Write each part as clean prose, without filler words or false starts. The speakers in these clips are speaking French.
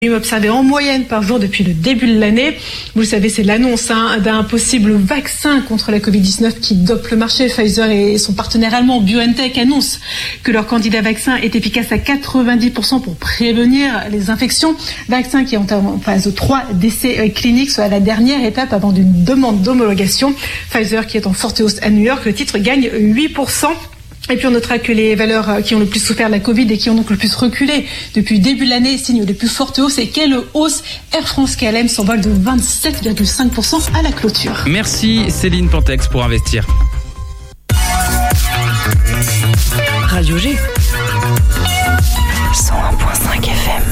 Observé en moyenne par jour depuis le début de l'année. Vous le savez, c'est l'annonce d'un possible vaccin contre la Covid-19 qui dope le marché. Pfizer et son partenaire allemand BioNTech annoncent que leur candidat vaccin est efficace à 90% pour prévenir les infections. Vaccin qui est en phase 3 d'essais cliniques, soit la dernière étape avant d'une demande d'homologation. Pfizer qui est en forte hausse à New York, le titre gagne 8%. Et puis on notera que les valeurs qui ont le plus souffert de la Covid et qui ont donc le plus reculé depuis le début de l'année signent les plus fortes hausses. Et quelle hausse! Air France KLM s'envole de 27,5% à la clôture. Merci Céline Pantex pour investir. Radio G 101.5 FM.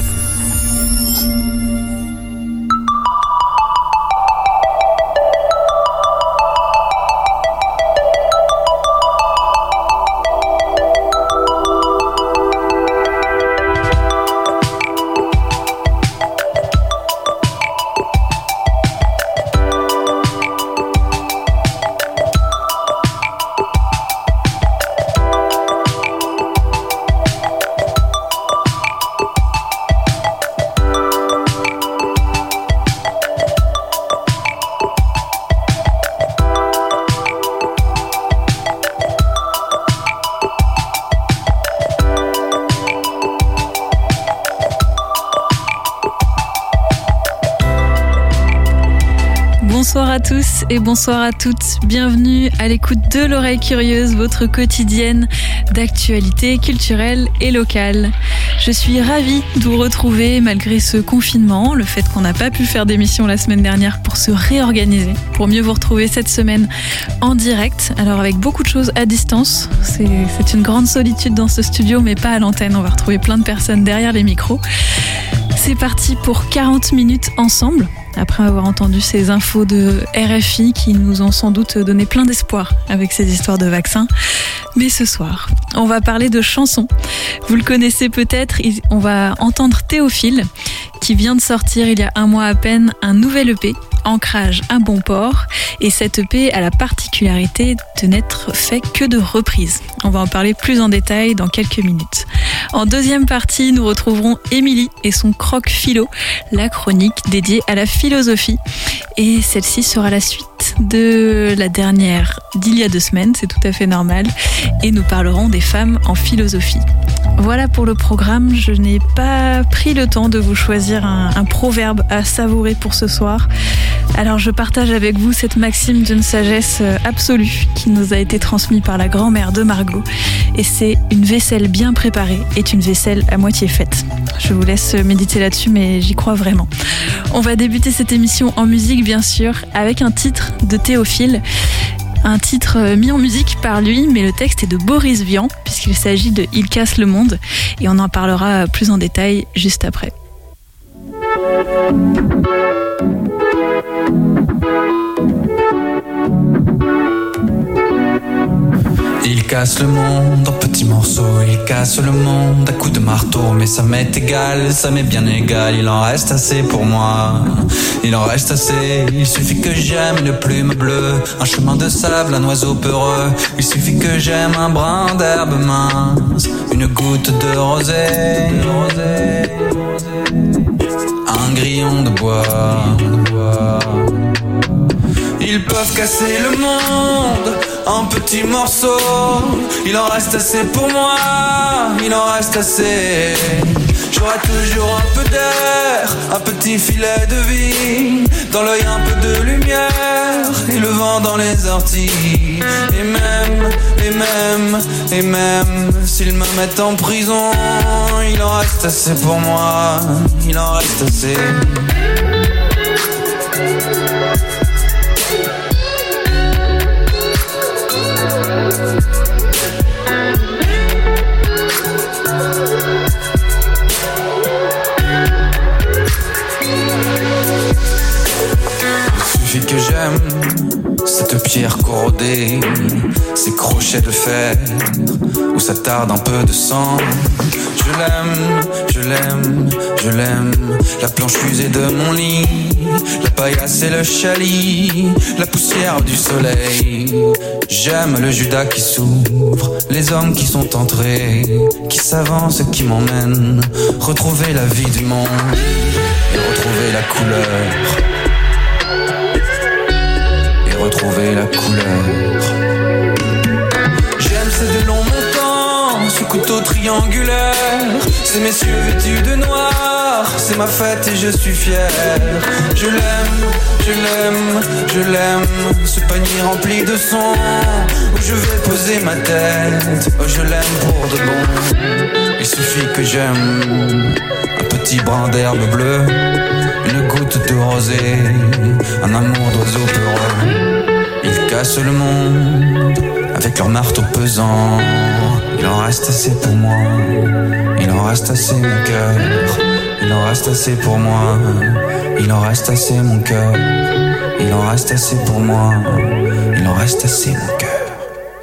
Bonsoir à tous et bonsoir à toutes. Bienvenue à l'écoute de l'Oreille Curieuse, votre quotidienne d'actualité culturelle et locale. Je suis ravie de vous retrouver malgré ce confinement, le fait qu'on n'a pas pu faire d'émission la semaine dernière pour se réorganiser, pour mieux vous retrouver cette semaine en direct. Alors avec beaucoup de choses à distance, c'est une grande solitude dans ce studio, mais pas à l'antenne. On va retrouver plein de personnes derrière les micros. C'est parti pour 40 minutes ensemble, après avoir entendu ces infos de RFI qui nous ont sans doute donné plein d'espoir avec ces histoires de vaccins. Mais ce soir, on va parler de chansons. Vous le connaissez peut-être, on va entendre Théophile qui vient de sortir il y a un mois à peine un nouvel EP, Ancrage à bon port. Et cet EP a la particularité de n'être fait que de reprises. On va en parler plus en détail dans quelques minutes. En deuxième partie, nous retrouverons Émilie et son croque philo, la chronique dédiée à la philosophie. Et celle-ci sera la suite de la dernière d'il y a 2 semaines, c'est tout à fait normal. Et nous parlerons des femmes en philosophie. Voilà pour le programme. Je n'ai pas pris le temps de vous choisir un proverbe à savourer pour ce soir. Alors je partage avec vous cette maxime d'une sagesse absolue qui nous a été transmise par la grand-mère de Margot. Et c'est: une vaisselle bien préparée est une vaisselle à moitié faite. Je vous laisse méditer là-dessus, mais j'y crois vraiment. On va débuter cette émission en musique, bien sûr, avec un titre de Théophile. Un titre mis en musique par lui, mais le texte est de Boris Vian, puisqu'il s'agit de Il casse le monde, et on en parlera plus en détail juste après. Il casse le monde en petits morceaux, il casse le monde à coups de marteau. Mais ça m'est égal, ça m'est bien égal, il en reste assez pour moi. Il en reste assez, il suffit que j'aime une plume bleue, un chemin de sable, un oiseau peureux. Il suffit que j'aime un brin d'herbe mince, une goutte de rosée, un grillon de bois. Ils peuvent casser le monde en petits morceaux. Il en reste assez pour moi, il en reste assez. J'aurai toujours un peu d'air, un petit filet de vie, dans l'œil un peu de lumière, et le vent dans les orties. Et même s'ils me mettent en prison, il en reste assez pour moi, il en reste assez. Il suffit que j'aime cette matière corrodée, ces crochets de fer où ça tarde un peu de sang. Je l'aime, je l'aime, je l'aime. La planche usée de mon lit, la paillasse et le chalis, la poussière du soleil. J'aime le Judas qui s'ouvre, les hommes qui sont entrés, qui s'avancent et qui m'emmènent retrouver la vie du monde et retrouver la couleur. Et retrouver la couleur. J'aime ces deux longs montants, ce couteau triangulaire, ces messieurs vêtus de noir, c'est ma fête et je suis fier. Je l'aime, je l'aime, je l'aime, ce panier rempli de son, où je vais poser ma tête. Oh, je l'aime pour de bon. Il suffit que j'aime un petit brin d'herbe bleue, une goutte de rosée, un amour d'oiseau peureux. Ils cassent le monde avec leur marteau pesant. Il en reste assez pour moi, il en reste assez mon cœur. Il en reste assez pour moi, il en reste assez mon cœur. Il en reste assez pour moi, il en reste assez mon cœur.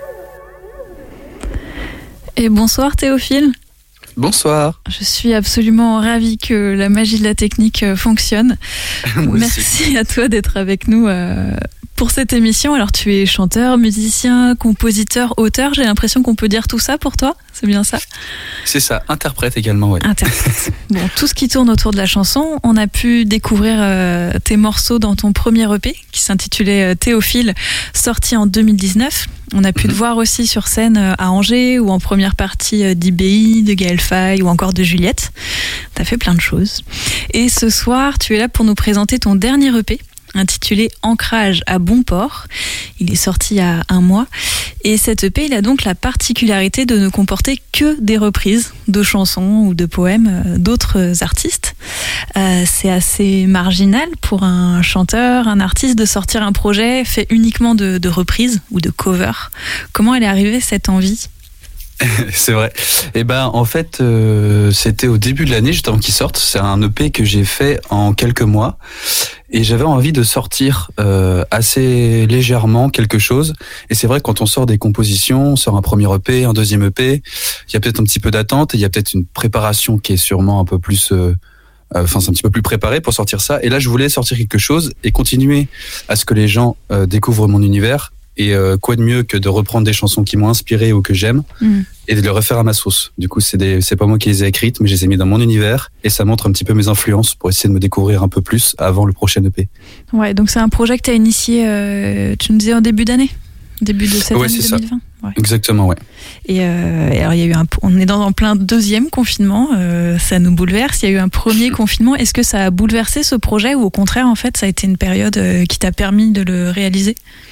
Et bonsoir Théophile. Bonsoir. Je suis absolument ravie que la magie de la technique fonctionne. Merci à toi d'être avec nous pour cette émission. Alors tu es chanteur, musicien, compositeur, auteur. J'ai l'impression qu'on peut dire tout ça pour toi. C'est bien ça ? C'est ça, interprète également, oui. Interprète. Bon, tout ce qui tourne autour de la chanson, on a pu découvrir tes morceaux dans ton premier EP qui s'intitulait Théophile, sorti en 2019. On a pu te voir aussi sur scène à Angers ou en première partie d'IBI, de Gaël Faye ou encore de Juliette. T'as fait plein de choses. Et ce soir, tu es là pour nous présenter ton dernier EP intitulé Ancrage à bon port. Il est sorti il y a 1 mois. Et cet EP, il a donc la particularité de ne comporter que des reprises de chansons ou de poèmes d'autres artistes. C'est assez marginal pour un chanteur, un artiste de sortir un projet fait uniquement de reprises ou de covers. Comment elle est arrivée cette envie ? C'est vrai. Et en fait, c'était au début de l'année, juste avant qu'il sorte. C'est un EP que j'ai fait en quelques mois. Et j'avais envie de sortir assez légèrement quelque chose. Et c'est vrai que quand on sort des compositions, on sort un premier EP, un deuxième EP, il y a peut-être un petit peu d'attente et il y a peut-être une préparation qui est sûrement un peu plus... c'est un petit peu plus préparé pour sortir ça. Et là, je voulais sortir quelque chose et continuer à ce que les gens découvrent mon univers. Et quoi de mieux que de reprendre des chansons qui m'ont inspiré ou que j'aime et de les refaire à ma sauce. Du coup, c'est pas moi qui les ai écrites, mais je les ai mis dans mon univers et ça montre un petit peu mes influences pour essayer de me découvrir un peu plus avant le prochain EP. Ouais, donc c'est un projet que tu as initié, tu nous disais en début d'année, début de cette année 2020. Ouais. Exactement, ouais. Et alors il y a eu on est en plein deuxième confinement, ça nous bouleverse. Il y a eu un premier confinement. Est-ce que ça a bouleversé ce projet ou au contraire, en fait, ça a été une période qui t'a permis de le réaliser ?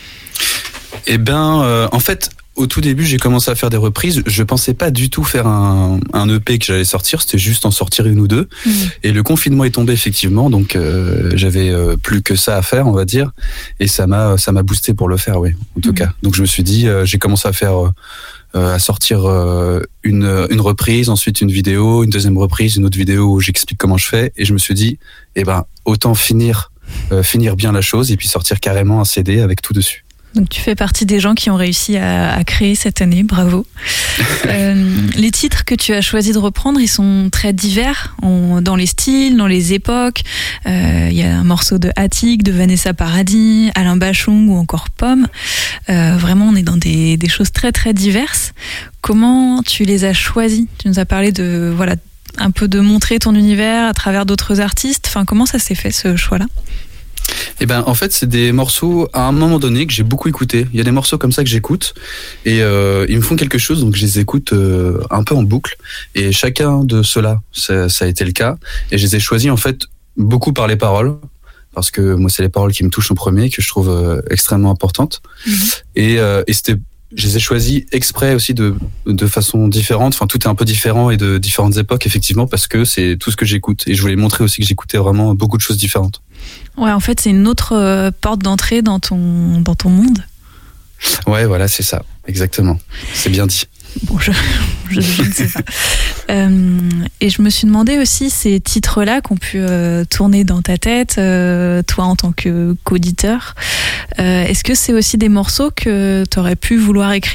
En fait, au tout début, j'ai commencé à faire des reprises. Je pensais pas du tout faire un EP que j'allais sortir. C'était juste en sortir 1 ou 2. Et le confinement est tombé effectivement, donc j'avais plus que ça à faire, on va dire. Et ça m'a boosté pour le faire, oui, en tout cas. Donc je me suis dit, j'ai commencé à sortir une reprise, ensuite une vidéo, une deuxième reprise, une autre vidéo où j'explique comment je fais. Et je me suis dit, autant finir bien la chose et puis sortir carrément un CD avec tout dessus. Donc tu fais partie des gens qui ont réussi à créer cette année, bravo. Les titres que tu as choisi de reprendre, ils sont très divers dans les styles, dans les époques. Il y a un morceau de Attic, de Vanessa Paradis, Alain Bachung ou encore Pomme. Vraiment, on est dans des choses très très diverses. Comment tu les as choisis ? Tu nous as parlé de un peu de montrer ton univers à travers d'autres artistes. Enfin, comment ça s'est fait ce choix-là ? En fait, c'est des morceaux à un moment donné que j'ai beaucoup écouté. Il y a des morceaux comme ça que j'écoute et ils me font quelque chose, donc je les écoute un peu en boucle. Et chacun de ceux-là, ça a été le cas. Et je les ai choisis en fait beaucoup par les paroles, parce que moi, c'est les paroles qui me touchent en premier, que je trouve extrêmement importantes. Et je les ai choisis exprès aussi de façon différente. Enfin, tout est un peu différent et de différentes époques, effectivement, parce que c'est tout ce que j'écoute. Et je voulais montrer aussi que j'écoutais vraiment beaucoup de choses différentes. Ouais, en fait, c'est une autre porte d'entrée dans ton monde. Ouais, voilà, c'est ça, exactement. C'est bien dit. Bon, je ne sais pas. Et je me suis demandé aussi ces titres-là qui ont pu tourner dans ta tête, toi en tant qu'auditeur. Est-ce que c'est aussi des morceaux que tu aurais pu vouloir écrire ?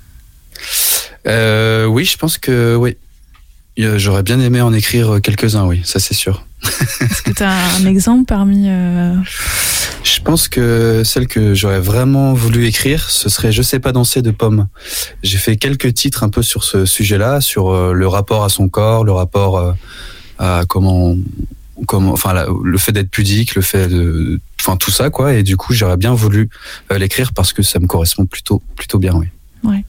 Oui, je pense que oui. J'aurais bien aimé en écrire quelques-uns, oui, ça c'est sûr. Est-ce que tu as un exemple parmi... Je pense que celle que j'aurais vraiment voulu écrire, ce serait Je sais pas danser de Pomme. J'ai fait quelques titres un peu sur ce sujet-là, sur le rapport à son corps, le rapport à le fait d'être pudique, le fait de... Enfin, tout ça, quoi. Et du coup, j'aurais bien voulu l'écrire parce que ça me correspond plutôt bien, oui. Ouais.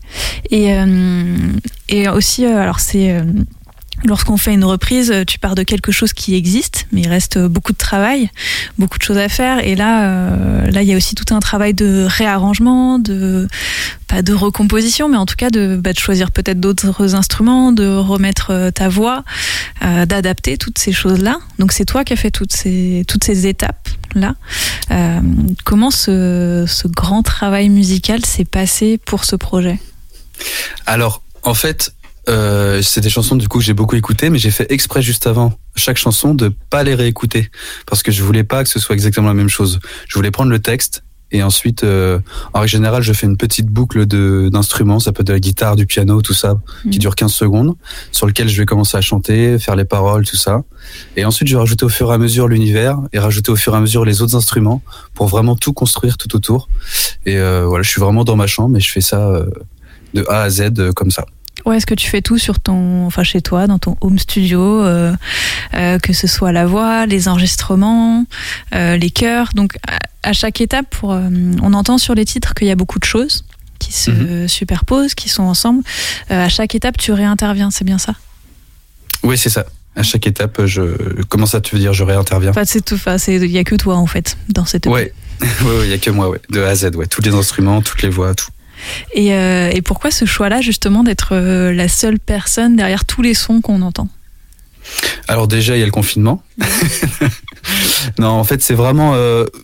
Et aussi, alors c'est... Lorsqu'on fait une reprise, tu pars de quelque chose qui existe, mais il reste beaucoup de travail, beaucoup de choses à faire. Et là, il y a aussi tout un travail de réarrangement, pas de recomposition, mais en tout cas de choisir peut-être d'autres instruments, de remettre ta voix, d'adapter toutes ces choses-là. Donc c'est toi qui as fait toutes ces étapes-là. Comment ce grand travail musical s'est passé pour ce projet ? Alors, en fait... c'est des chansons du coup que j'ai beaucoup écoutées, mais j'ai fait exprès juste avant chaque chanson de pas les réécouter parce que je voulais pas que ce soit exactement la même chose. Je voulais prendre le texte et ensuite, en règle générale, je fais une petite boucle d'instruments, ça peut être de la guitare, du piano, tout ça, qui dure 15 secondes, sur lequel je vais commencer à chanter, faire les paroles, tout ça. Et ensuite, je vais rajouter au fur et à mesure l'univers et rajouter au fur et à mesure les autres instruments pour vraiment tout construire tout autour. Et voilà, je suis vraiment dans ma chambre et je fais ça de A à Z comme ça. Ouais, est-ce que tu fais tout chez toi, dans ton home studio, que ce soit la voix, les enregistrements, les chœurs. Donc, à chaque étape, on entend sur les titres qu'il y a beaucoup de choses qui se superposent, qui sont ensemble. À chaque étape, tu réinterviens, c'est bien ça ? Oui, c'est ça. À chaque étape, comment ça, tu veux dire, je réinterviens ? C'est tout. Il y a que toi, en fait, dans cette étape. Ouais, il y a que moi, ouais. De A à Z, ouais. Tous les instruments, toutes les voix, tout. Et pourquoi ce choix-là, justement, d'être la seule personne derrière tous les sons qu'on entend ? Alors déjà, il y a le confinement. Non, en fait, c'est vraiment...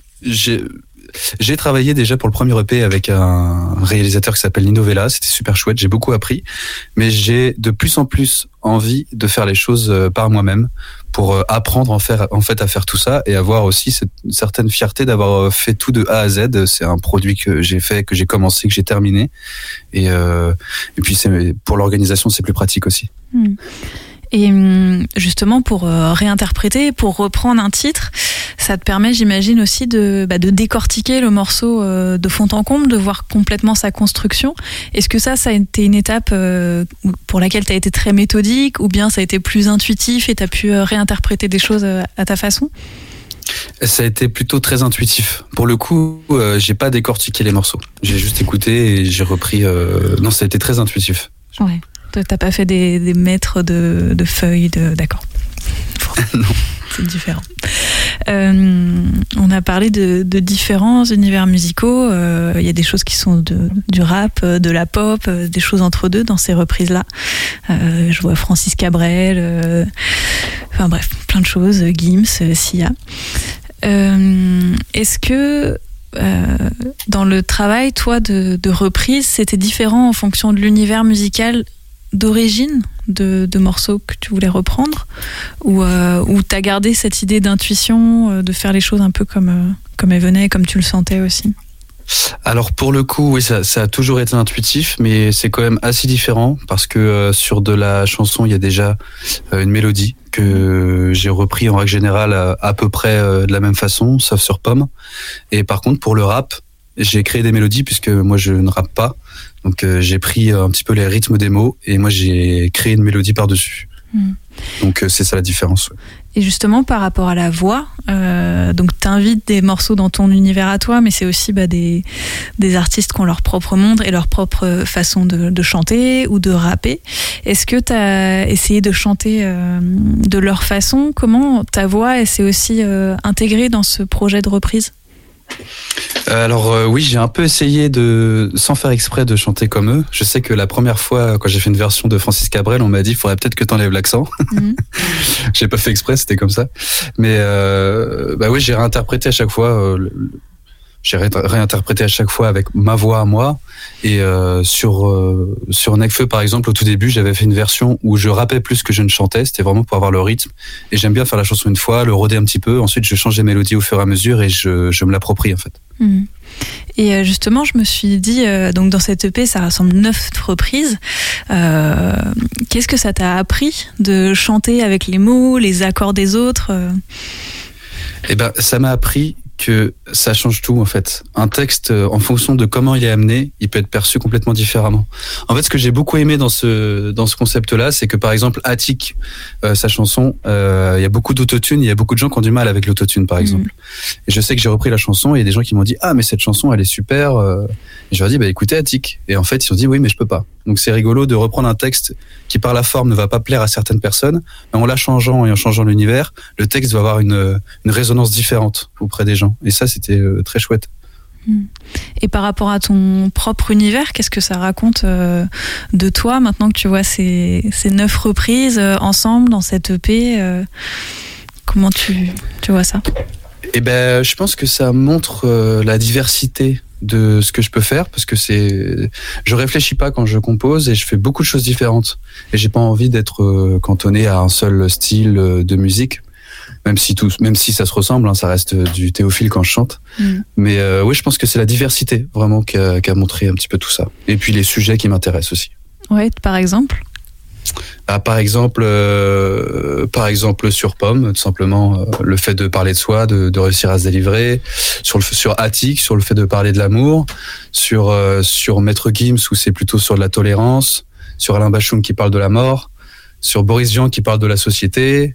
J'ai travaillé déjà pour le premier EP avec un réalisateur qui s'appelle Nino Vella. C'était super chouette, j'ai beaucoup appris. Mais j'ai de plus en plus envie de faire les choses par moi-même pour apprendre en fait à faire tout ça et avoir aussi cette certaine fierté d'avoir fait tout de A à Z. C'est un produit que j'ai fait, que j'ai commencé, que j'ai terminé. Et puis pour l'organisation, c'est plus pratique aussi. Et justement, pour réinterpréter, pour reprendre un titre, ça te permet, j'imagine, aussi de décortiquer le morceau de fond en comble, de voir complètement sa construction. Est-ce que ça a été une étape pour laquelle tu as été très méthodique, ou bien ça a été plus intuitif et tu as pu réinterpréter des choses à ta façon ? Ça a été plutôt très intuitif. Pour le coup, j'ai pas décortiqué les morceaux. J'ai juste écouté et j'ai repris... Non, ça a été très intuitif. Ouais. T'as pas fait des mètres de feuilles, d'accord. Non. C'est différent. On a parlé de différents univers musicaux. Il y a des choses qui sont du rap, de la pop, des choses entre deux dans ces reprises-là. Je vois Francis Cabrel, enfin bref, plein de choses, Gims, Sia. Est-ce que dans le travail, toi, de reprise, c'était différent en fonction de l'univers musical d'origine de morceaux que tu voulais reprendre, ou t'as gardé cette idée d'intuition, de faire les choses un peu comme elles venaient, comme tu le sentais aussi? Alors pour le coup, oui, ça a toujours été intuitif, mais c'est quand même assez différent parce que sur de la chanson, il y a déjà une mélodie que j'ai repris en règle générale à peu près de la même façon, sauf sur Pomme. Et par contre, pour le rap, j'ai créé des mélodies puisque moi je ne rappe pas. Donc j'ai pris un petit peu les rythmes des mots et moi j'ai créé une mélodie par-dessus. Donc c'est ça la différence. Ouais. Et justement par rapport à la voix, donc t'invites des morceaux dans ton univers à toi, mais c'est aussi des artistes qui ont leur propre monde et leur propre façon de chanter ou de rapper. Est-ce que t'as essayé de chanter de leur façon? Comment ta voix s'est aussi intégrée dans ce projet de reprise? Alors oui, j'ai un peu essayé sans faire exprès de chanter comme eux. Je sais que la première fois, quand j'ai fait une version de Francis Cabrel, on m'a dit il faudrait peut-être que t'enlèves l'accent. J'ai pas fait exprès, c'était comme ça. Mais oui, j'ai réinterprété à chaque fois. j'ai réinterprété à chaque fois avec ma voix à moi. Et sur Necfeu, par exemple, au tout début, j'avais fait une version où je rappais plus que je ne chantais. C'était vraiment pour avoir le rythme. Et j'aime bien faire la chanson une fois, le rôder un petit peu. Ensuite, je change les mélodies au fur et à mesure et je me l'approprie, en fait. Mmh. Et justement, je me suis dit, donc dans cette EP, ça rassemble 9 reprises. Qu'est-ce que ça t'a appris de chanter avec les mots, les accords des autres Eh ben, ça m'a appris que ça change tout, en fait. Un texte, en fonction de comment il est amené, il peut être perçu complètement différemment. En fait, ce que j'ai beaucoup aimé dans ce concept-là, c'est que, par exemple, Attic, sa chanson, il y a beaucoup d'autotune, il y a beaucoup de gens qui ont du mal avec l'autotune, par exemple. Et je sais que j'ai repris la chanson, et il y a des gens qui m'ont dit « Ah, mais cette chanson, elle est super !» Et je leur ai dit « Bah, écoutez, Attic !» Et en fait, ils ont dit « Oui, mais je peux pas. » Donc, c'est rigolo de reprendre un texte qui, par la forme, ne va pas plaire à certaines personnes, mais en la changeant et en changeant l'univers, le texte va avoir une résonance différente auprès des gens. Et ça, c'était très chouette. Et par rapport à ton propre univers, qu'est-ce que ça raconte de toi maintenant que tu vois ces 9 reprises ensemble dans cette EP comment tu vois ça? Eh ben, je pense que ça montre la diversité de ce que je peux faire, parce que je réfléchis pas quand je compose et je fais beaucoup de choses différentes. Et j'ai pas envie d'être cantonné à un seul style de musique. Même si ça se ressemble, hein, ça reste du Théophile quand je chante. Mais oui, je pense que c'est la diversité vraiment qui a montré un petit peu tout ça. Et puis les sujets qui m'intéressent aussi. Ouais, par exemple. Par exemple sur Pomme, tout simplement le fait de parler de soi, de réussir à se délivrer. Sur Attic, sur le fait de parler de l'amour. Sur Maître Gims, où c'est plutôt sur de la tolérance. Sur Alain Bachung qui parle de la mort. Sur Boris Vian qui parle de la société.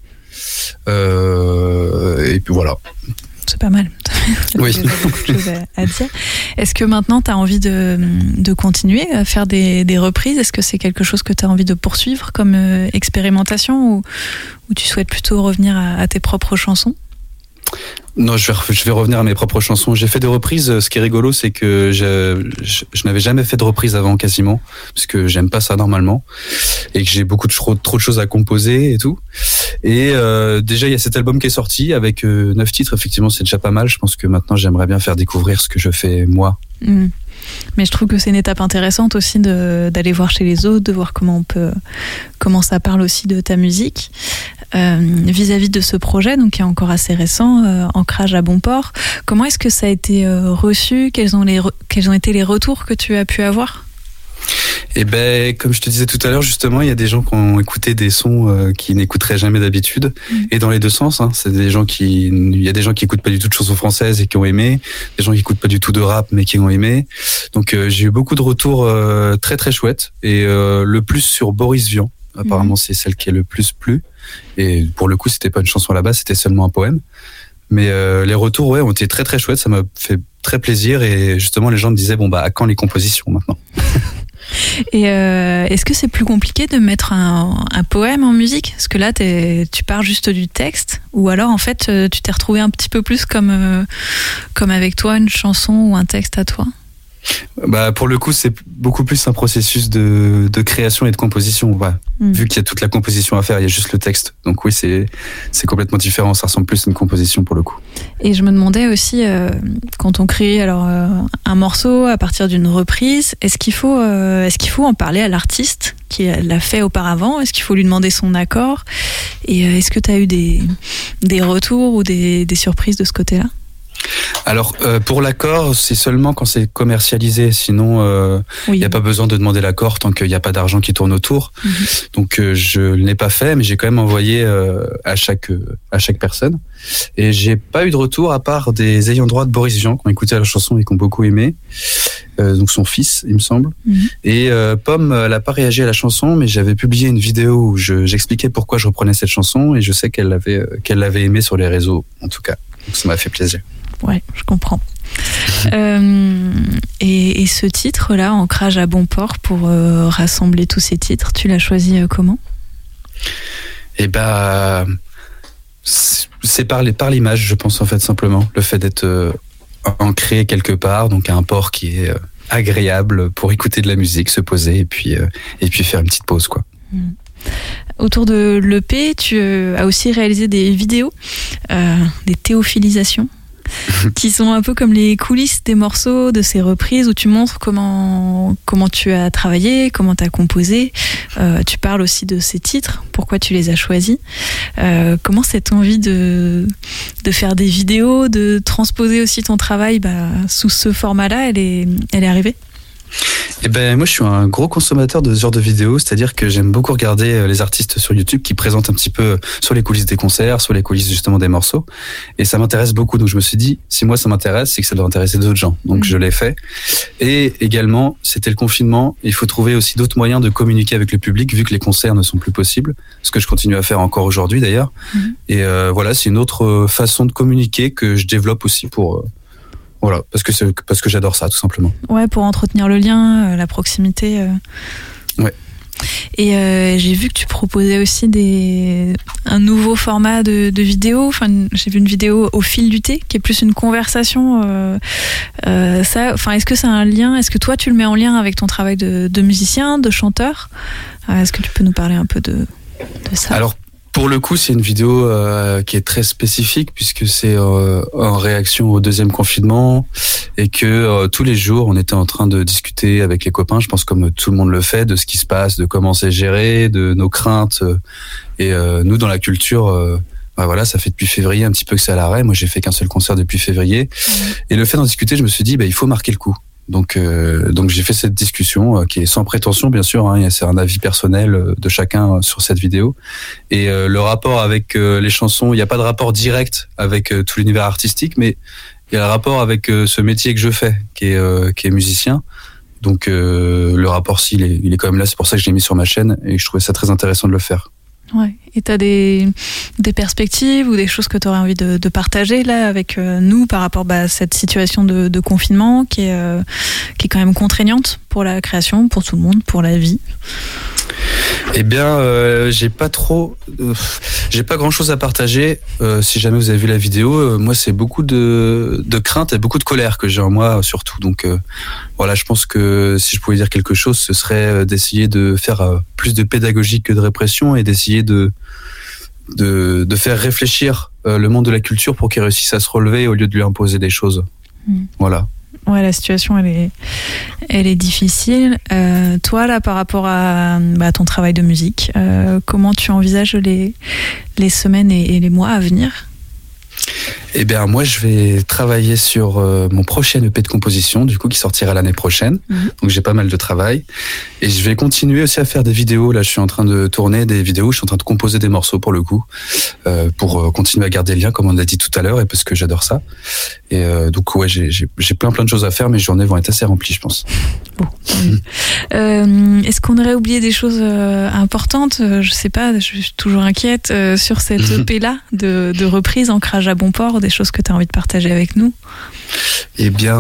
Et puis voilà. C'est pas mal. Oui. Il y a beaucoup de choses à dire. Est-ce que maintenant tu as envie de continuer à faire des reprises? Est-ce que c'est quelque chose que tu as envie de poursuivre comme expérimentation ou tu souhaites plutôt revenir à tes propres chansons? Non, je vais revenir à mes propres chansons. J'ai fait des reprises. Ce qui est rigolo, c'est que je n'avais jamais fait de reprise avant quasiment, parce que j'aime pas ça normalement, et que j'ai trop de choses à composer et tout. Et déjà, il y a cet album qui est sorti avec 9 titres. Effectivement, c'est déjà pas mal. Je pense que maintenant, j'aimerais bien faire découvrir ce que je fais moi. Mais je trouve que c'est une étape intéressante aussi d'aller voir chez les autres, de voir comment ça parle aussi de ta musique. Vis-à-vis de ce projet, donc qui est encore assez récent, Ancrage à bon port, comment est-ce que ça a été reçu? Quels ont été les retours que tu as pu avoir? Eh ben, comme je te disais tout à l'heure, justement, il y a des gens qui ont écouté des sons qui n'écouteraient jamais d'habitude, et dans les deux sens. Hein. Il y a des gens qui écoutent pas du tout de chansons françaises et qui ont aimé, des gens qui écoutent pas du tout de rap mais qui ont aimé. Donc j'ai eu beaucoup de retours très très chouettes, et le plus sur Boris Vian. Apparemment, c'est celle qui est le plus plu. Et pour le coup, c'était pas une chanson à la base, c'était seulement un poème. Mais les retours, ouais, ont été très très chouettes. Ça m'a fait très plaisir, et justement, les gens me disaient à quand les compositions maintenant? Et est-ce que c'est plus compliqué de mettre un poème en musique? Parce que là, tu pars juste du texte, ou alors en fait, tu t'es retrouvé un petit peu plus comme avec toi, une chanson ou un texte à toi? Pour le coup, c'est beaucoup plus un processus de création et de composition. Ouais. Vu qu'il y a toute la composition à faire, il y a juste le texte. Donc oui, c'est complètement différent. Ça ressemble plus à une composition pour le coup. Et je me demandais aussi, quand on crée un morceau à partir d'une reprise, est-ce qu'il faut en parler à l'artiste qui l'a fait auparavant? Est-ce qu'il faut lui demander son accord? Et est-ce que tu as eu des retours ou des surprises de ce côté-là? Alors pour l'accord, c'est seulement quand c'est commercialisé, sinon il n'y a pas besoin de demander l'accord tant qu'il n'y a pas d'argent qui tourne autour. Donc je ne l'ai pas fait, mais j'ai quand même envoyé à chaque personne, et j'ai pas eu de retour à part des ayants droit de Boris Vian qui ont écouté la chanson et qui ont beaucoup aimé. Donc son fils, il me semble. Et Pomme, elle n'a pas réagi à la chanson, mais j'avais publié une vidéo où j'expliquais pourquoi je reprenais cette chanson, et je sais qu'elle l'avait aimée sur les réseaux, en tout cas. Donc ça m'a fait plaisir. Ouais, je comprends. Et ce titre-là, Ancrage à bon port, pour rassembler tous ces titres, tu l'as choisi comment? Eh ben, c'est par l'image, je pense, en fait, simplement. Le fait d'être ancré quelque part, donc à un port qui est agréable pour écouter de la musique, se poser et puis faire une petite pause, quoi. Autour de l'EP, tu as aussi réalisé des vidéos, des théophilisations. qui sont un peu comme les coulisses des morceaux, de ces reprises où tu montres comment tu as travaillé, comment tu as composé. Tu parles aussi de ces titres, pourquoi tu les as choisis. Comment cette envie de faire des vidéos, de transposer aussi ton travail sous ce format-là, elle est arrivée? Eh ben, moi, je suis un gros consommateur de ce genre de vidéos, c'est-à-dire que j'aime beaucoup regarder les artistes sur YouTube qui présentent un petit peu sur les coulisses des concerts, sur les coulisses justement des morceaux. Et ça m'intéresse beaucoup. Donc, je me suis dit, si moi ça m'intéresse, c'est que ça doit intéresser d'autres gens. Donc, je l'ai fait. Et également, c'était le confinement. Il faut trouver aussi d'autres moyens de communiquer avec le public, vu que les concerts ne sont plus possibles. Ce que je continue à faire encore aujourd'hui, d'ailleurs. Et voilà, c'est une autre façon de communiquer que je développe aussi voilà, parce que j'adore ça, tout simplement. Ouais, pour entretenir le lien, la proximité. Ouais. Et j'ai vu que tu proposais aussi un nouveau format de vidéo. Enfin, j'ai vu une vidéo au fil du thé, qui est plus une conversation. Est-ce que ça a un lien? Est-ce que toi, tu le mets en lien avec ton travail de musicien, de chanteur? Est-ce que tu peux nous parler un peu de ça? Alors, pour le coup, c'est une vidéo qui est très spécifique puisque c'est en réaction au deuxième confinement et que tous les jours, on était en train de discuter avec les copains, je pense comme tout le monde le fait, de ce qui se passe, de comment c'est géré, de nos craintes. Et nous, dans la culture, voilà, ça fait depuis février un petit peu que c'est à l'arrêt. Moi, j'ai fait qu'un seul concert depuis février. Et le fait d'en discuter, je me suis dit, il faut marquer le coup. Donc j'ai fait cette discussion qui est sans prétention, bien sûr, hein, c'est un avis personnel de chacun sur cette vidéo. Et le rapport avec les chansons, il n'y a pas de rapport direct avec tout l'univers artistique, mais il y a le rapport avec ce métier que je fais, qui est musicien. Donc le rapport, il est quand même là, c'est pour ça que je l'ai mis sur ma chaîne et je trouvais ça très intéressant de le faire. Ouais. Et t'as des perspectives ou des choses que tu aurais envie de partager là avec nous par rapport à cette situation de confinement qui est quand même contraignante pour la création, pour tout le monde, pour la vie? Eh bien, j'ai pas grand chose à partager. Si jamais vous avez vu la vidéo, moi c'est beaucoup de crainte et beaucoup de colère que j'ai en moi surtout. Donc voilà, je pense que si je pouvais dire quelque chose, ce serait d'essayer de faire plus de pédagogie que de répression et d'essayer de faire réfléchir le monde de la culture pour qu'il réussisse à se relever au lieu de lui imposer des choses. Voilà. Ouais, la situation, elle est difficile. Toi, là, par rapport à ton travail de musique, comment tu envisages les semaines et les mois à venir? Eh bien, moi, je vais travailler sur mon prochain EP de composition, du coup, qui sortira l'année prochaine. Donc, j'ai pas mal de travail. Et je vais continuer aussi à faire des vidéos. Là, je suis en train de tourner des vidéos. Je suis en train de composer des morceaux, pour le coup, pour continuer à garder le lien, comme on a dit tout à l'heure, et parce que j'adore ça. Et donc, ouais, j'ai plein de choses à faire. Mes journées vont être assez remplies, je pense. Bon. Est-ce qu'on aurait oublié des choses importantes? Je sais pas, je suis toujours inquiète sur cette EP-là de reprise, ancrage à bon port, des choses que tu as envie de partager avec nous? Eh bien,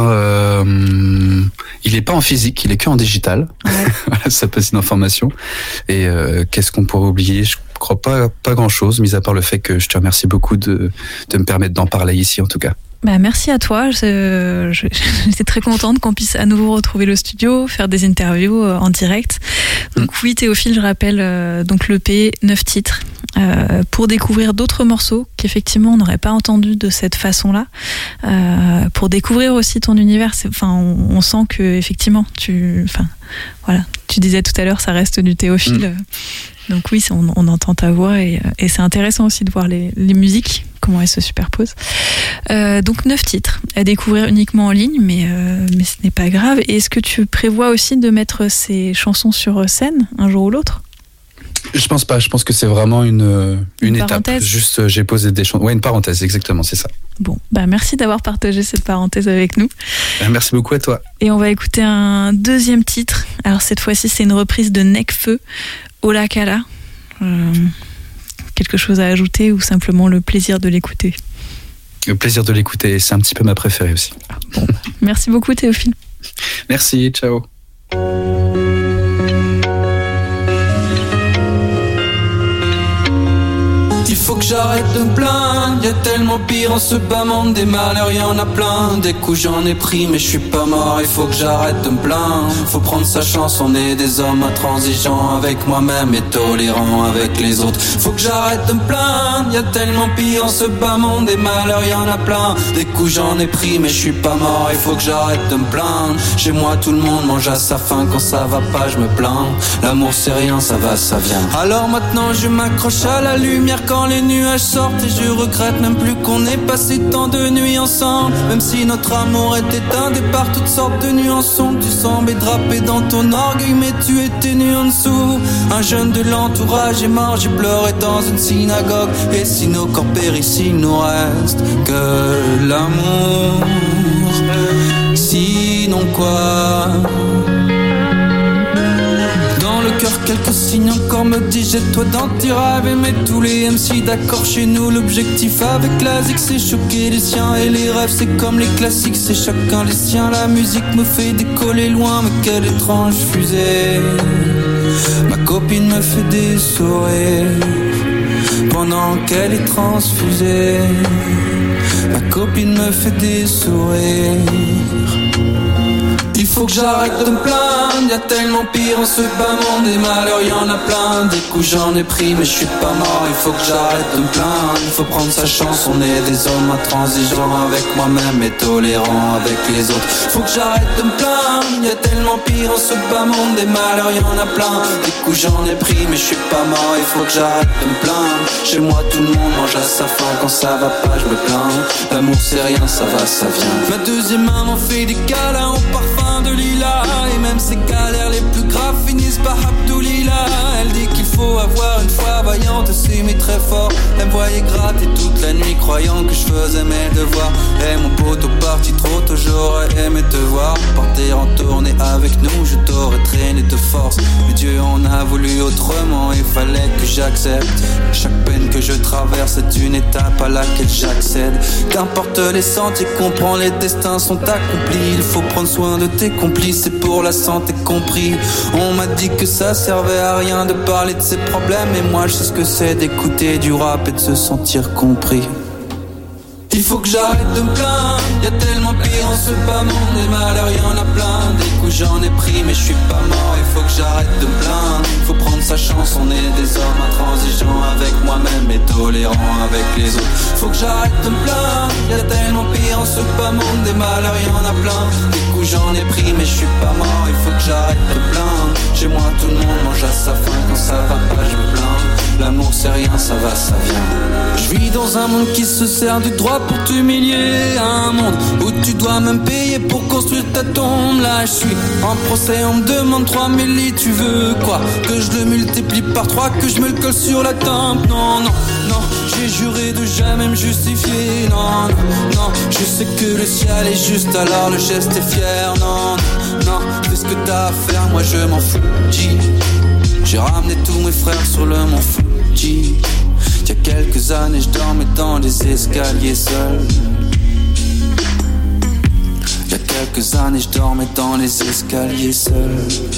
il est pas en physique, il est que en digital. Ouais. Ça passe une information. Et qu'est-ce qu'on pourrait oublier? Je crois pas grand-chose, mis à part le fait que je te remercie beaucoup de me permettre d'en parler ici, en tout cas. Merci à toi. J'étais très contente qu'on puisse à nouveau retrouver le studio, faire des interviews en direct. Donc oui, Théophile, je rappelle donc l'EP, 9 titres, pour découvrir d'autres morceaux qu'effectivement on n'aurait pas entendus de cette façon-là, pour découvrir aussi ton univers. On sent que effectivement tu disais tout à l'heure, ça reste du Théophile. Donc oui, on entend ta voix et c'est intéressant aussi de voir les musiques, comment elles se superposent. Donc 9 titres à découvrir uniquement en ligne, mais ce n'est pas grave. Et est-ce que tu prévois aussi de mettre ces chansons sur scène un jour ou l'autre? Je pense pas, je pense que c'est vraiment une étape. Juste, j'ai posé des chansons. Ouais, une parenthèse, exactement, c'est ça. Bon, merci d'avoir partagé cette parenthèse avec nous. Merci beaucoup à toi. Et on va écouter un deuxième titre. Alors cette fois-ci, c'est une reprise de Nekfeu, Olakala. Quelque chose à ajouter ou simplement le plaisir de l'écouter? Le plaisir de l'écouter, c'est un petit peu ma préférée aussi. Bon, merci beaucoup Théophile. Merci, ciao. Il faut que j'arrête de me plaindre. Y'a tellement pire en ce bas monde, des malheurs y'en a plein. Des coups j'en ai pris mais je suis pas mort, il faut que j'arrête de me plaindre. Faut prendre sa chance, on est des hommes intransigeants avec moi-même et tolérants avec les autres. Faut que j'arrête de me plaindre, y'a tellement pire en ce bas monde, des malheurs y'en a plein. Des coups j'en ai pris mais je suis pas mort, il faut que j'arrête de me plaindre. Chez moi tout le monde mange à sa faim, quand ça va pas je me plains. L'amour c'est rien, ça va, ça vient. Alors maintenant je m'accroche à la lumière quand les nuages sortent. Et je regrette même plus qu'on ait passé tant de nuits ensemble. Même si notre amour était teindé par toutes sortes de nuances sombres. Tu semblais drapé dans ton orgueil mais tu étais nu en dessous. Un jeune de l'entourage est mort, j'ai pleuré dans une synagogue. Et si nos corps périssent, il nous reste que l'amour. Sinon quoi? Quelques signes encore me disent jette-toi dans tes rêves. Et mets tous les MC d'accord chez nous. L'objectif avec la zig c'est choquer les siens. Et les rêves c'est comme les classiques, c'est chacun les siens. La musique me fait décoller loin, mais quelle étrange fusée. Ma copine me fait des sourires pendant qu'elle est transfusée. Ma copine me fait des sourires. Il faut que j'arrête de me plaindre, y'a tellement pire en ce bas monde. Des malheurs y'en a plein, des coups j'en ai pris mais je suis pas mort. Il faut que j'arrête de me plaindre, il faut prendre sa chance. On est des hommes intransigeants avec moi-même et tolérants avec les autres. Faut que j'arrête de me plaindre, y'a tellement pire en ce bas monde. Des malheurs y'en a plein, des coups j'en ai pris mais je suis pas mort. Il faut que j'arrête de me plaindre. Chez moi tout le monde mange à sa faim, quand ça va pas je me plains. L'amour c'est rien, ça va, ça vient. Ma deuxième maman fait des câlins au parfum de lilas. Et même ses galères les plus graves finissent par Abdoulila. Elle dit qu'il faut avoir une foi vaillante, s'aimer très fort. Elle me voyait gratter toute la nuit croyant que je faisais mes devoirs. Et mon poteau parti trop tôt, j'aurais aimé te voir partir en tournée avec nous, je t'aurais traîné de force. Mais Dieu en a voulu autrement, il fallait que j'accepte. Chaque peine que je traverse est une étape à laquelle j'accède. Qu'importe les sentiers qu'on prend, les destins sont accomplis. Il faut prendre soin de tes complices, c'est pour la santé compris. On m'a dit que ça servait à rien de parler de ses problèmes, et moi je sais ce que c'est d'écouter du rap et de se sentir compris. Il faut que j'arrête de me plaindre, y'a tellement pire en ce bas monde. Des malheurs y'en a plein, des coups j'en ai pris mais je suis pas mort. Il faut que j'arrête de me plaindre, faut prendre sa chance. On est des hommes intransigeants avec moi-même et tolérants avec les autres. Faut que j'arrête de me plaindre, y'a tellement pire en ce bas monde. Des malheurs y'en a plein, des coups j'en ai pris mais je suis pas mort. Il faut que j'arrête de me plaindre. Chez moi tout le monde mange à sa faim, quand ça va pas je me plains. L'amour c'est rien, ça va, ça vient. Je vis dans un monde qui se sert du droit pour t'humilier. Un monde où tu dois même payer pour construire ta tombe. Là je suis en procès, on me demande 3000 lits. Tu veux quoi? Que je le multiplie par 3, que je me le colle sur la tempe? Non, non, non, j'ai juré de jamais me justifier. Non, non, non, je sais que le ciel est juste, alors le geste est fier. Non, non, fais ce que t'as à faire, moi je m'en fous. J'ai ramené tous mes frères sur le mont Fuji. Il y a quelques années je dormais dans les escaliers seul. Il y a quelques années je dormais dans les escaliers seul.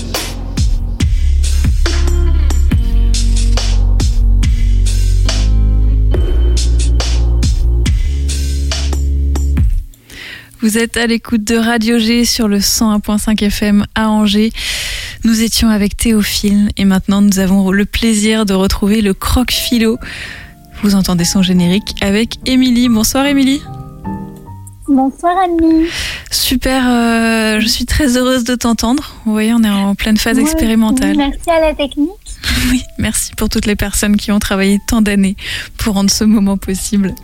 Vous êtes à l'écoute de Radio G sur le 101.5 FM à Angers. Nous étions avec Théophile et maintenant nous avons le plaisir de retrouver le croque-philo. Vous entendez son générique avec Émilie. Bonsoir Émilie. Bonsoir Annie. Super, je suis très heureuse de t'entendre. Vous voyez, on est en pleine phase expérimentale. Merci à la technique. Oui, merci pour toutes les personnes qui ont travaillé tant d'années pour rendre ce moment possible.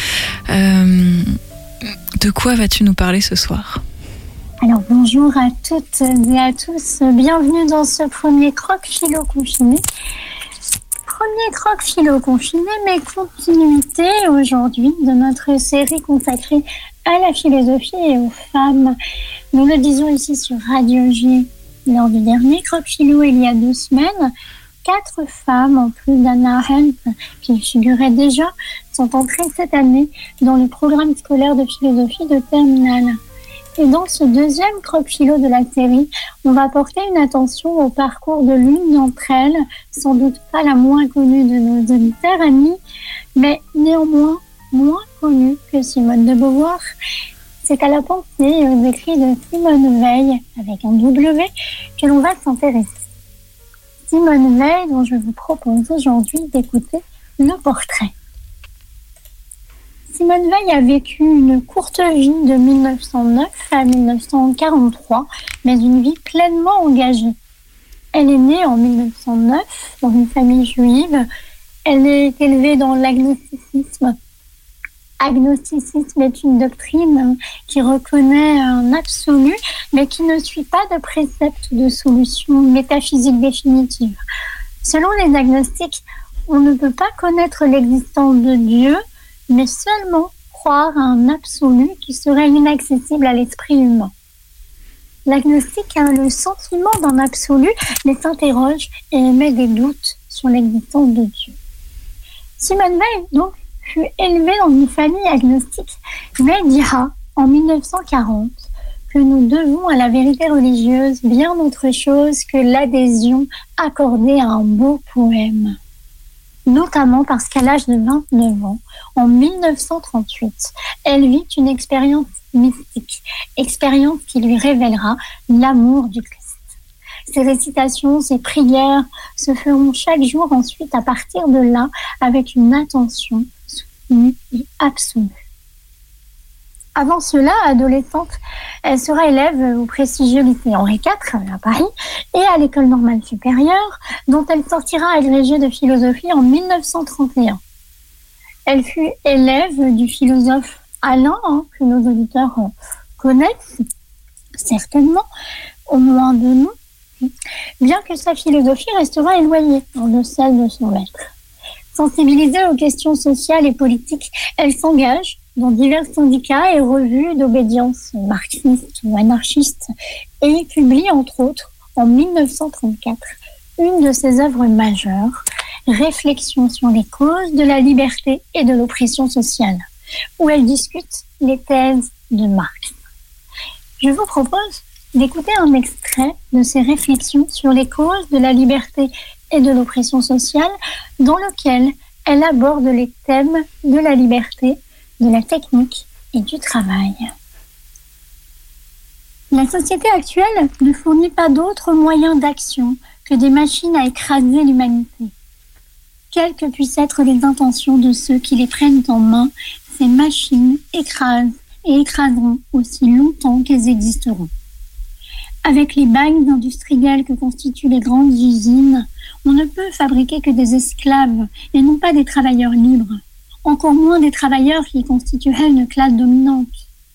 De quoi vas-tu nous parler ce soir ? Alors bonjour à toutes et à tous, bienvenue dans ce premier croque-philo confiné. Premier croque-philo confiné, mais continuité aujourd'hui de notre série consacrée à la philosophie et aux femmes. Nous le disons ici sur Radio G. Lors du dernier croque-philo il y a 2 semaines, 4 femmes, en plus d'Anna Arendt, qui figurait déjà, sont entrées cette année dans le programme scolaire de philosophie de terminale. Et dans ce deuxième croque-philo de la série, on va porter une attention au parcours de l'une d'entre elles, sans doute pas la moins connue de nos auditeurs, Annie, mais néanmoins moins connue que Simone de Beauvoir. C'est à la pensée et aux écrits de Simone Veil, avec un W, que l'on va s'intéresser. Simone Veil, dont je vous propose aujourd'hui d'écouter le portrait. Simone Veil a vécu une courte vie de 1909 à 1943, mais une vie pleinement engagée. Elle est née en 1909 dans une famille juive. Elle est élevée dans l'agnosticisme. Agnosticisme est une doctrine qui reconnaît un absolu, mais qui ne suit pas de préceptes ou de solutions métaphysiques définitives. Selon les agnostiques, on ne peut pas connaître l'existence de Dieu, mais seulement croire à un absolu qui serait inaccessible à l'esprit humain. L'agnostique a le sentiment d'un absolu, mais s'interroge et émet des doutes sur l'existence de Dieu. Simone Veil, donc, fut élevée dans une famille agnostique, mais dira en 1940 que nous devons à la vérité religieuse bien autre chose que l'adhésion accordée à un beau poème. Notamment parce qu'à l'âge de 29 ans, en 1938, elle vit une expérience mystique, expérience qui lui révélera l'amour du Christ. Ses récitations, ses prières se feront chaque jour ensuite à partir de là avec une attention soutenue et absolue. Avant cela, adolescente, elle sera élève au prestigieux lycée Henri IV à Paris et à l'école normale supérieure, dont elle sortira agrégée de philosophie en 1931. Elle fut élève du philosophe Alain, que nos auditeurs connaissent certainement, au moins de nous, bien que sa philosophie restera éloignée de celle de son maître. Sensibilisée aux questions sociales et politiques, elle s'engage dans divers syndicats et revues d'obédience marxistes ou anarchistes et publie entre autres en 1934 une de ses œuvres majeures, Réflexions sur les causes de la liberté et de l'oppression sociale, où elle discute les thèses de Marx. Je vous propose d'écouter un extrait de ses réflexions sur les causes de la liberté et de l'oppression sociale, dans lequel elle aborde les thèmes de la liberté, de la technique et du travail. La société actuelle ne fournit pas d'autres moyens d'action que des machines à écraser l'humanité. Quelles que puissent être les intentions de ceux qui les prennent en main, ces machines écrasent et écraseront aussi longtemps qu'elles existeront. Avec les bagnes industrielles que constituent les grandes usines, on ne peut fabriquer que des esclaves et non pas des travailleurs libres, encore moins des travailleurs qui constitueraient une classe dominante.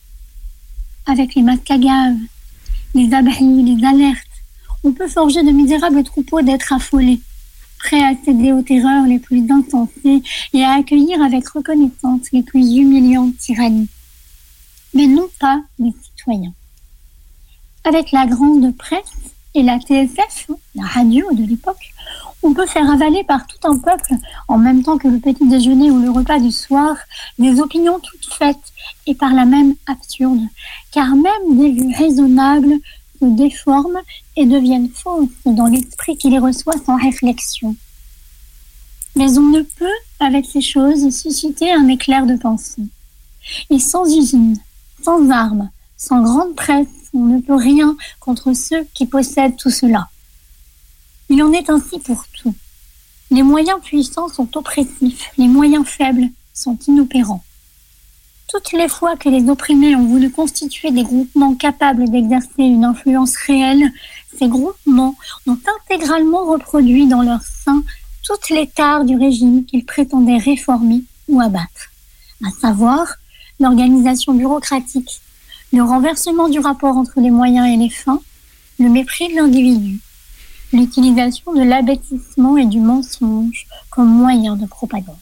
Avec les masques à gaz, les abris, les alertes, on peut forger de misérables troupeaux d'êtres affolés, prêts à céder aux terreurs les plus insensées et à accueillir avec reconnaissance les plus humiliantes tyrannies. Mais non pas des citoyens. Avec la grande presse et la TSF, la radio de l'époque, on peut faire avaler par tout un peuple, en même temps que le petit déjeuner ou le repas du soir, des opinions toutes faites et par là même absurdes, car même des vues raisonnables se déforment et deviennent fausses dans l'esprit qui les reçoit sans réflexion. Mais on ne peut, avec ces choses, susciter un éclair de pensée. Et sans usine, sans armes, sans grande presse, on ne peut rien contre ceux qui possèdent tout cela. Il en est ainsi pour tout. Les moyens puissants sont oppressifs, les moyens faibles sont inopérants. Toutes les fois que les opprimés ont voulu constituer des groupements capables d'exercer une influence réelle, ces groupements ont intégralement reproduit dans leur sein toutes les tares du régime qu'ils prétendaient réformer ou abattre, à savoir l'organisation bureaucratique, le renversement du rapport entre les moyens et les fins, le mépris de l'individu, l'utilisation de l'abêtissement et du mensonge comme moyen de propagande.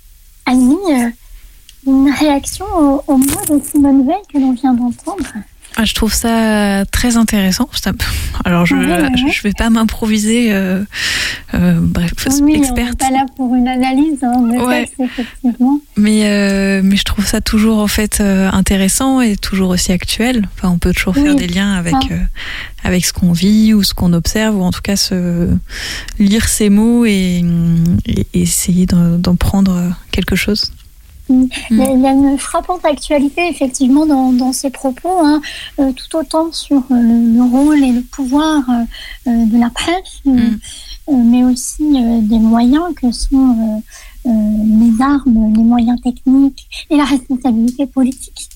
Annie, une réaction au mot de Simone Veil que l'on vient d'entendre? Je trouve ça très intéressant. Alors, je vais pas m'improviser experte. On n'est pas là pour une analyse de texte, effectivement. Mais je trouve ça toujours en fait intéressant et toujours aussi actuel. Enfin, on peut toujours faire des liens avec ce qu'on vit ou ce qu'on observe, ou en tout cas lire ces mots et essayer d'en prendre quelque chose. Il y a une frappante actualité effectivement dans ces propos, tout autant sur le rôle et le pouvoir de la presse, mais aussi des moyens que sont les armes, les moyens techniques et la responsabilité politique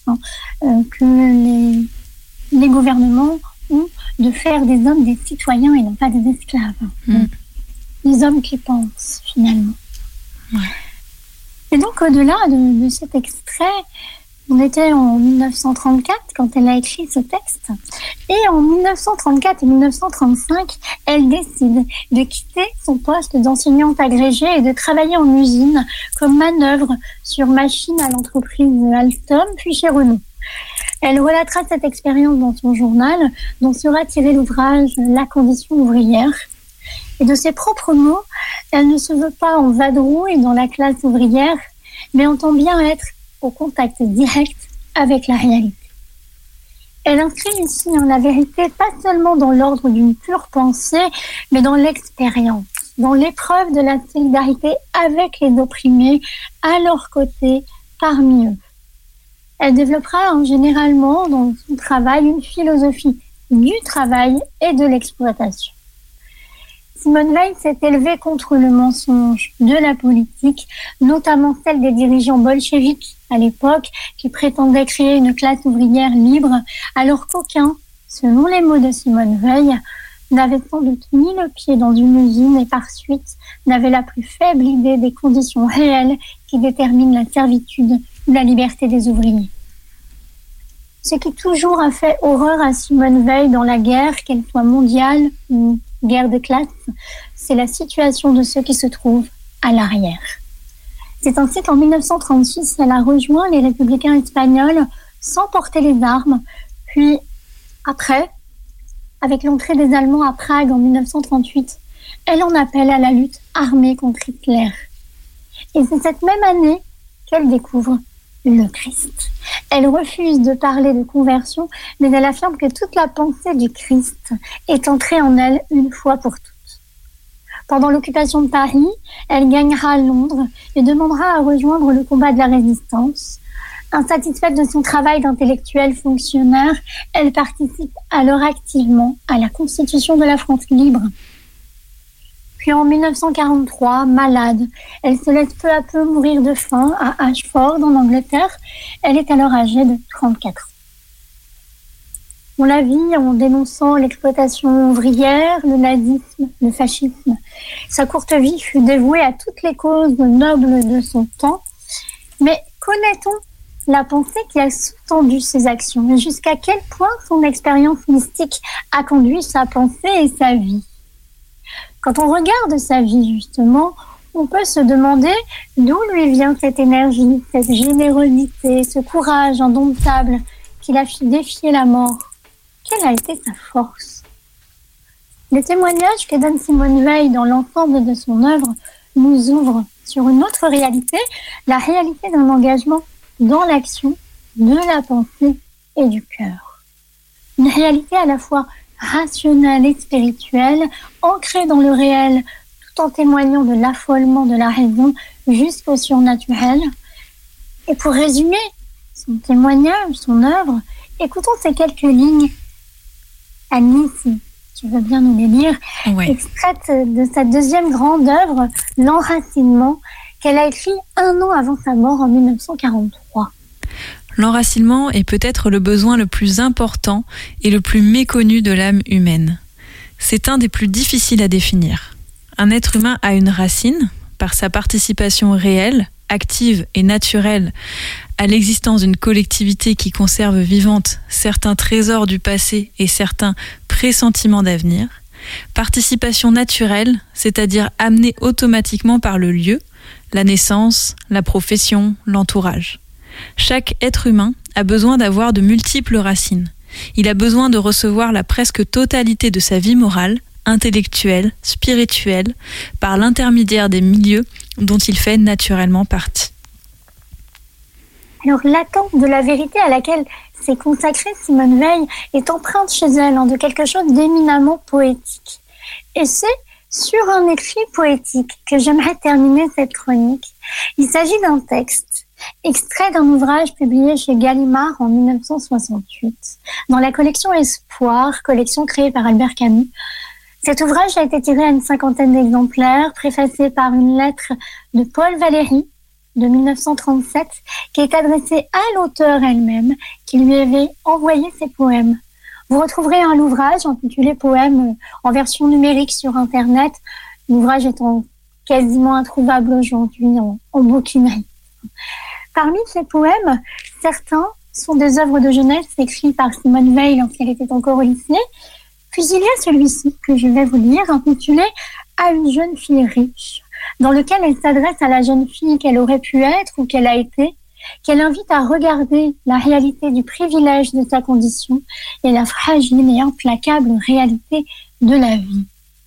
que les gouvernements ont de faire des hommes des citoyens et non pas des esclaves. Des hommes qui pensent finalement. Ouais. Et donc, au-delà de cet extrait, on était en 1934 quand elle a écrit ce texte. Et en 1934 et 1935, elle décide de quitter son poste d'enseignante agrégée et de travailler en usine comme manœuvre sur machine à l'entreprise Alstom, puis chez Renault. Elle relatera cette expérience dans son journal, dont sera tiré l'ouvrage « La condition ouvrière ». Et de ses propres mots, elle ne se veut pas en vadrouille dans la classe ouvrière, mais entend bien être au contact direct avec la réalité. Elle inscrit ici la vérité pas seulement dans l'ordre d'une pure pensée, mais dans l'expérience, dans l'épreuve de la solidarité avec les opprimés, à leur côté, parmi eux. Elle développera généralement dans son travail une philosophie du travail et de l'exploitation. Simone Veil s'est élevée contre le mensonge de la politique, notamment celle des dirigeants bolcheviques à l'époque qui prétendaient créer une classe ouvrière libre, alors qu'aucun, selon les mots de Simone Veil, n'avait sans doute mis le pied dans une usine et par suite n'avait la plus faible idée des conditions réelles qui déterminent la servitude ou la liberté des ouvriers. Ce qui toujours a fait horreur à Simone Veil dans la guerre, qu'elle soit mondiale ou guerre de classe, c'est la situation de ceux qui se trouvent à l'arrière. C'est ainsi qu'en 1936, elle a rejoint les républicains espagnols sans porter les armes, puis après, avec l'entrée des Allemands à Prague en 1938, elle en appelle à la lutte armée contre Hitler. Et c'est cette même année qu'elle découvre le Christ. Elle refuse de parler de conversion, mais elle affirme que toute la pensée du Christ est entrée en elle une fois pour toutes. Pendant l'occupation de Paris, elle gagnera Londres et demandera à rejoindre le combat de la résistance. Insatisfaite de son travail d'intellectuelle fonctionnaire, elle participe alors activement à la constitution de la France libre. Puis en 1943, malade, elle se laisse peu à peu mourir de faim à Ashford, en Angleterre. Elle est alors âgée de 34 ans. On la vit en dénonçant l'exploitation ouvrière, le nazisme, le fascisme. Sa courte vie fut dévouée à toutes les causes nobles de son temps. Mais connaît-on la pensée qui a sous-tendu ses actions et jusqu'à quel point son expérience mystique a conduit sa pensée et sa vie? Quand on regarde sa vie, justement, on peut se demander d'où lui vient cette énergie, cette générosité, ce courage indomptable qui l'a fait défier la mort. Quelle a été sa force? Les témoignages que donne Simone Veil dans l'ensemble de son œuvre nous ouvrent sur une autre réalité, la réalité d'un engagement dans l'action, de la pensée et du cœur. Une réalité à la fois rationnelle et spirituelle, ancrée dans le réel, tout en témoignant de l'affolement de la raison jusqu'au surnaturel. Et pour résumer son témoignage, son œuvre, écoutons ces quelques lignes. Annie, si tu veux bien nous les lire, extraites de sa deuxième grande œuvre, L'Enracinement, qu'elle a écrit 1 an avant sa mort en 1943. L'enracinement est peut-être le besoin le plus important et le plus méconnu de l'âme humaine. C'est un des plus difficiles à définir. Un être humain a une racine, par sa participation réelle, active et naturelle à l'existence d'une collectivité qui conserve vivantes certains trésors du passé et certains pressentiments d'avenir. Participation naturelle, c'est-à-dire amenée automatiquement par le lieu, la naissance, la profession, l'entourage. Chaque être humain a besoin d'avoir de multiples racines. Il a besoin de recevoir la presque totalité de sa vie morale, intellectuelle, spirituelle, par l'intermédiaire des milieux dont il fait naturellement partie. Alors l'attente de la vérité à laquelle s'est consacrée Simone Veil est empreinte chez elle de quelque chose d'éminemment poétique. Et c'est sur un écrit poétique que j'aimerais terminer cette chronique. Il s'agit d'un texte, extrait d'un ouvrage publié chez Gallimard en 1968, dans la collection Espoir, collection créée par Albert Camus. Cet ouvrage a été tiré à une 50aine d'exemplaires, préfacé par une lettre de Paul Valéry, de 1937, qui est adressée à l'auteur elle-même, qui lui avait envoyé ses poèmes. Vous retrouverez l'ouvrage intitulé Poèmes en version numérique sur Internet, l'ouvrage étant quasiment introuvable aujourd'hui en bouquinerie. Parmi ces poèmes, certains sont des œuvres de jeunesse écrites par Simone Veil lorsqu'elle était encore au lycée. Puis il y a celui-ci que je vais vous lire, intitulé « À une jeune fille riche », dans lequel elle s'adresse à la jeune fille qu'elle aurait pu être ou qu'elle a été, qu'elle invite à regarder la réalité du privilège de sa condition et la fragile et implacable réalité de la vie.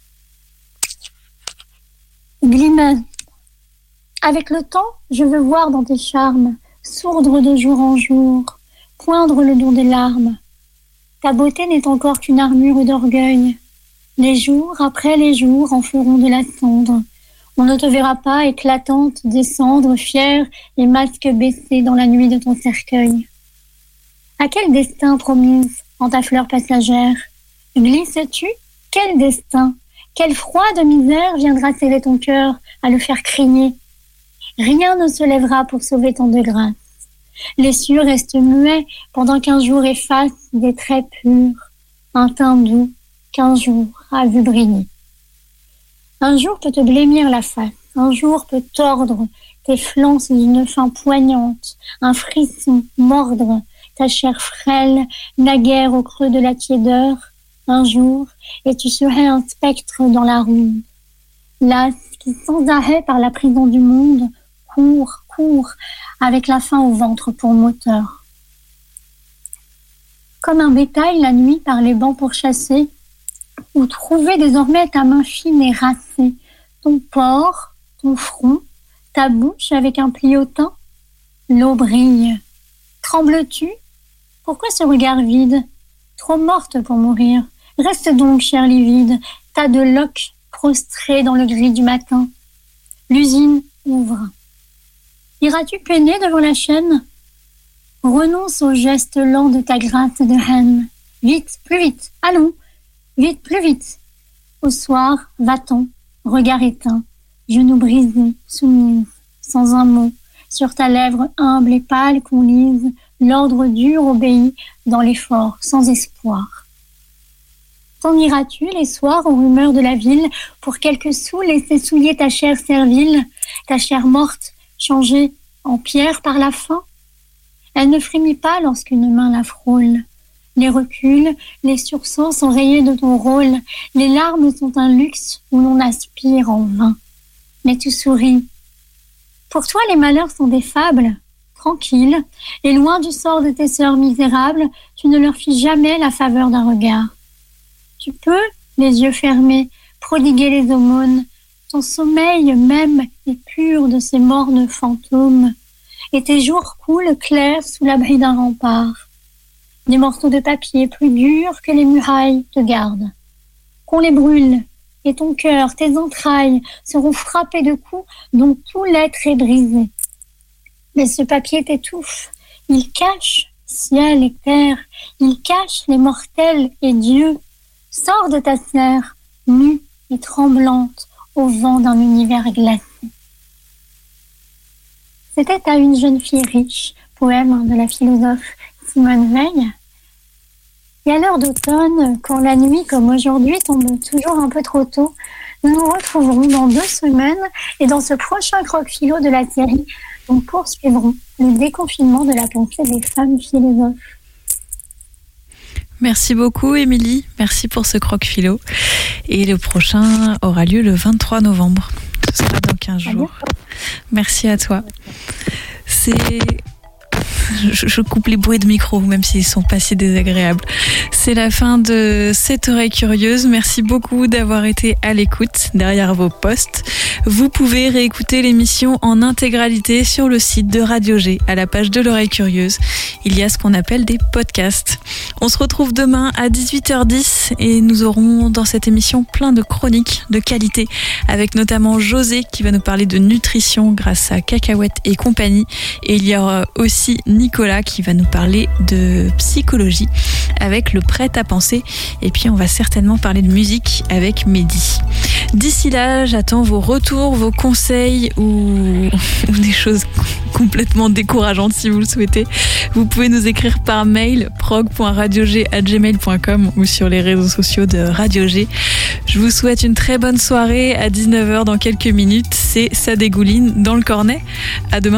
Glimmer. Avec le temps, je veux voir dans tes charmes, sourdre de jour en jour, poindre le don des larmes. Ta beauté n'est encore qu'une armure d'orgueil. Les jours après les jours en feront de la cendre. On ne te verra pas éclatante descendre, fière et masque baissé dans la nuit de ton cercueil. À quel destin promise en ta fleur passagère? Glisses-tu? Quel destin? Quel froid de misère viendra serrer ton cœur, à le faire crier? Rien ne se lèvera pour sauver tant de grâce. Les cieux restent muets pendant qu'un jour efface des traits purs, un teint doux qu'un jour a vu briller. Un jour peut te blêmir la face, un jour peut tordre tes flancs sous une faim poignante, un frisson mordre ta chair frêle, naguère au creux de la tiédeur, un jour, et tu serais un spectre dans la ronde. Las qui sans arrêt par la prison du monde, court, avec la faim au ventre pour moteur. Comme un bétail la nuit par les bancs pourchassés, où trouver désormais ta main fine et racée, ton port, ton front, ta bouche avec un pli au teint. L'eau brille. Trembles-tu? Pourquoi ce regard vide? Trop morte pour mourir. Reste donc, chère livide, tas de loques prostrés dans le gris du matin. L'usine ouvre. Iras-tu peiner devant la chaîne? Renonce au geste lent de ta grâce de reine. Vite, plus vite, allons, vite, plus vite. Au soir, va-t'en, regard éteint, genoux brisés, soumise, sans un mot, sur ta lèvre humble et pâle qu'on lise, l'ordre dur obéit dans l'effort, sans espoir. T'en iras-tu les soirs aux rumeurs de la ville, pour quelques sous laisser souiller ta chair servile, ta chair morte, changée en pierre par la faim? Elle ne frémit pas lorsqu'une main la frôle. Les reculs, les sursauts sont rayés de ton rôle. Les larmes sont un luxe où l'on aspire en vain. Mais tu souris. Pour toi, les malheurs sont des fables. Tranquille, et loin du sort de tes sœurs misérables, tu ne leur fis jamais la faveur d'un regard. Tu peux, les yeux fermés, prodiguer les aumônes. Ton sommeil même est pur de ces mornes fantômes. Et tes jours coulent clairs sous l'abri d'un rempart. Des morceaux de papier plus durs que les murailles te gardent. Qu'on les brûle, et ton cœur, tes entrailles seront frappés de coups dont tout l'être est brisé. Mais ce papier t'étouffe, il cache ciel et terre, il cache les mortels et Dieu. Sors de ta serre, nue et tremblante, au vent d'un univers glacé. C'était à une jeune fille riche, poème de la philosophe Simone Veil. Et à l'heure d'automne, quand la nuit, comme aujourd'hui, tombe toujours un peu trop tôt, nous nous retrouverons dans 2 semaines et dans ce prochain croque-philo de la série, nous poursuivrons le déconfinement de la pensée des femmes philosophes. Merci beaucoup, Émilie. Merci pour ce croque-philo. Et le prochain aura lieu le 23 novembre. Ce sera dans 15 jours. Merci à toi. C'est je coupe les bruits de micro, même s'ils sont pas si désagréables. C'est la fin de cette oreille curieuse. Merci beaucoup d'avoir été à l'écoute derrière vos postes. Vous pouvez réécouter l'émission en intégralité sur le site de Radio G, à la page de l'oreille curieuse. Il y a ce qu'on appelle des podcasts. On se retrouve demain à 18h10 et nous aurons dans cette émission plein de chroniques de qualité, avec notamment José qui va nous parler de nutrition grâce à Cacahuètes et compagnie. Et il y aura aussi Nicolas qui va nous parler de psychologie avec le prêt à penser. Et puis on va certainement parler de musique avec Mehdi. D'ici là, j'attends vos retours, vos conseils ou des choses complètement décourageantes si vous le souhaitez. Vous pouvez nous écrire par mail prog.radiog@gmail.com ou sur les réseaux sociaux de Radio G. Je vous souhaite une très bonne soirée. À 19h dans quelques minutes, c'est Ça dégouline dans le cornet. À demain.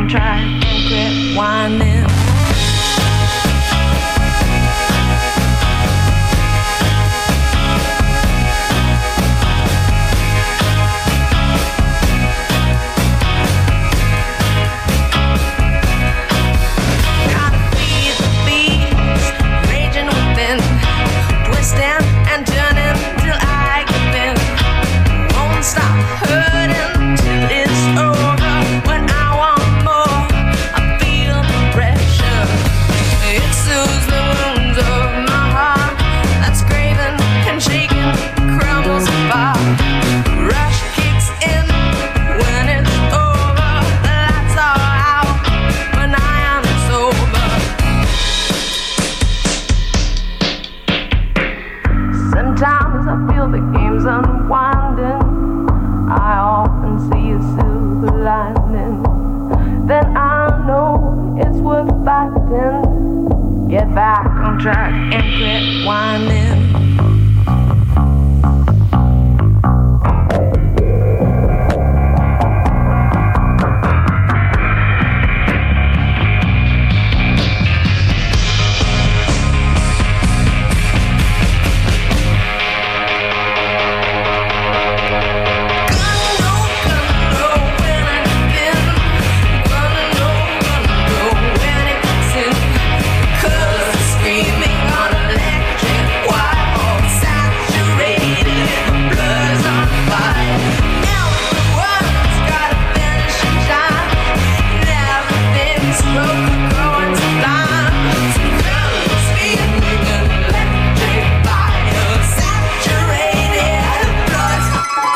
Whining. till the game's unwinding. I often see a silver lining. Then I know it's worth fighting. Get back on track and quit whining.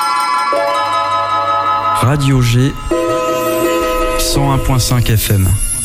Radio G 101.5 FM.